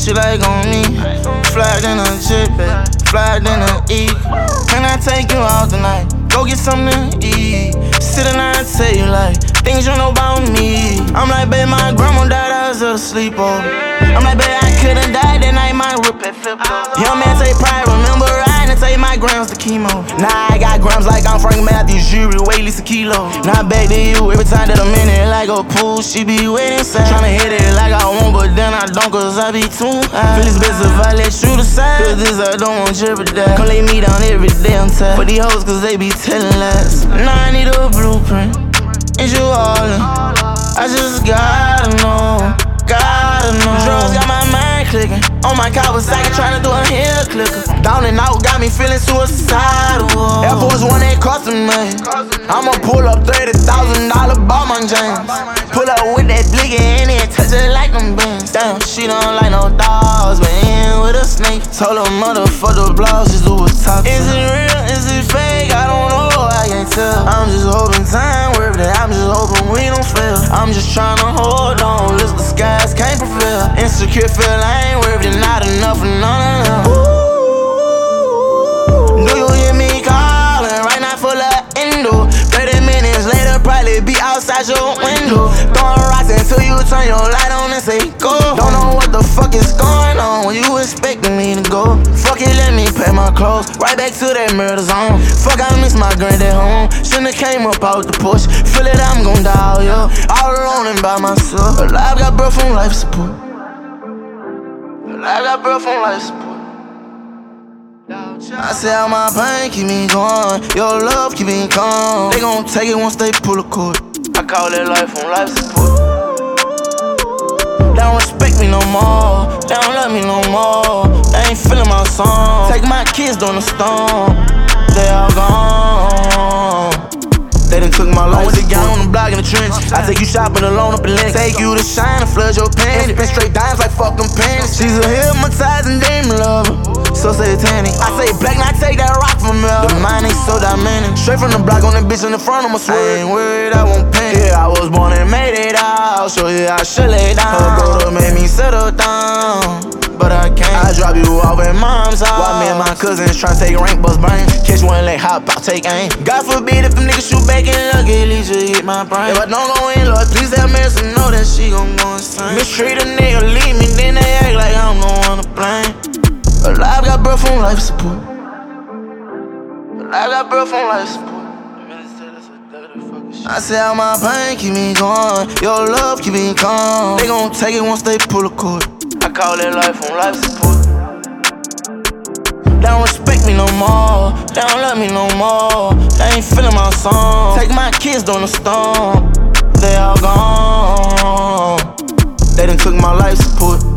she like on me. Flagged in a jet, babe. Flagged in a eagle. Can I take you out tonight? Go get something to eat. Sit and I tell you like things you know about me. I'm like, babe, my grandma died, I was asleep, oh. I'm like, babe, I could've died that night, my whip had flipped up. Young man take pride, remember riding and take my grams to chemo. Now I got grams like I'm Frank Matthews, jury, weigh at least a kilo. Now back to you, every time that I'm in it like a pool, she be waiting inside. Tryna hit it like I want, but then I don't, cause I be too high. Feel it's best if I let you decide, cause this I don't want jeopardize. Come lay me down every day, I'm tired. For these hoes, cause they be telling lies. Now I need a blueprint, and you all in. I just gotta know, gotta know. Drugs got my mind clicking. On my Kawasaki tryna do a heel clicker. Down and out got me feeling suicidal. Air Force One, they custom made. I'ma pull up $30,000 Balmain James. Pull up with that blicky in it, touch it like them beans. Damn, she don't like no dogs, but in with a snake. Told her motherfucker blogs, just do what's top. Is it real? Is it fake? I don't know, I can't tell. I'm just hoping time worth it. I'm just hoping we don't fail. I'm just tryna hold on, list the skies can't prevail. Insecure feel I ain't worth it, not enough for none of them. Do you hear me calling? Right now full of endo. 30 minutes later, probably be outside your window. Throwing rocks until you turn your light on and say go. Don't know what the fuck is going on when you expecting me to go. Fuck it, let me pack my clothes. Right back to that murder zone. Fuck, I miss my granddad home. Shouldn't have came up out the push. Feel it, I'm gon' die, yeah. All alone and by myself. Alive, got birth from life support. I got birth from life support. I say how my pain keep me going, your love keep me calm. They gon' take it once they pull a cord. I call that life on life support. They don't respect me no more, they don't love me no more. They ain't feeling my song. Take my kids down the storm, they all gone. They done took my life with the gang on the block in the trench. I take you shopping alone up in Lenox. Take you to shine and flood your panties. Spin straight dimes like fucking panties. She's a hypnotizing demon lover, so satanic. I say black, now take that rock from me. The mind ain't so dynamic. Straight from the block on that bitch in the front, I'ma swear. I ain't worried, I won't pay. Yeah, I was born and made it out, so yeah, I should lay down. Her brother made me settle down, but I can't. I drop you off at mom's house while me and my cousins tryna take rank bus brain. Catch one leg, hop out, take aim. God forbid if them niggas shoot back and luck, at least you hit my brain. If I don't go in, Lord, please have mercy, know that she gon' go insane. Mistreat a nigga, leave me, then they act like I'm the one to blame. Alive, got birth from life support. Alive, got birth from life support. I say how my pain keep me going, your love keep me calm. They gon' take it once they pull a cord. I call that life on life support. They don't respect me no more, they don't love me no more. They ain't feeling my song. Take my kids down the storm, they all gone. They done took my life support.